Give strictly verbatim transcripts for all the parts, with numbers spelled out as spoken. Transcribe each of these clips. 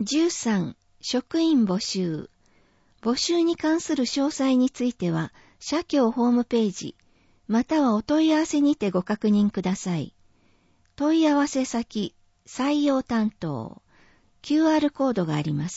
じゅうさん、職員募集。募集に関する詳細については、社協ホームページ、またはお問い合わせにてご確認ください。問い合わせ先、採用担当、キューアール コードがあります。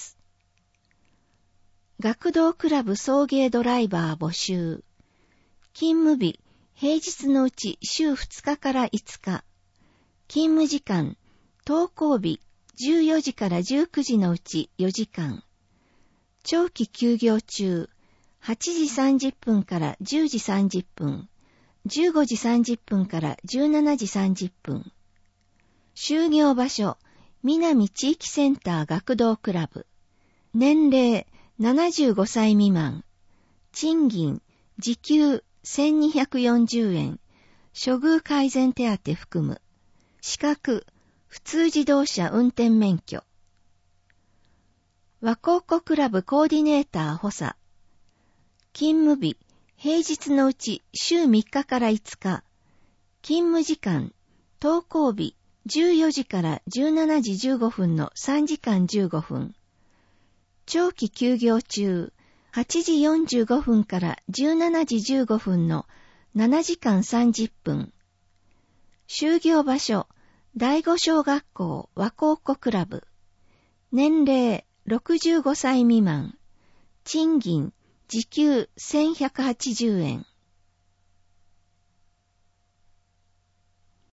学童クラブ送迎ドライバー募集。勤務日、平日のうち週ふつかからいつか。勤務時間、登校日、じゅうよじからじゅうくじのうちよじかん。長期休業中、はちじさんじゅっぷんからじゅうじさんじゅっぷん、じゅうごじさんじゅっぷんからじゅうしちじさんじゅっぷん。就業場所、南地域センター学童クラブ。年齢、ななじゅうごさい未満。賃金、時給せんにひゃくよんじゅうえん。処遇改善手当含む。資格、普通自動車運転免許。和光湖クラブコーディネーター補佐。勤務日、平日のうち週みっかからいつか。勤務時間、登校日、じゅうよじからじゅうしちじじゅうごふんのさんじかんじゅうごふん。長期休業中、はちじよんじゅうごふんからじゅうしちじじゅうごふんのななじかんさんじゅっぷん。就業場所、第五小学校和光湖クラブ。年齢、ろくじゅうごさい未満。賃金、時給せんひゃくはちじゅうえん。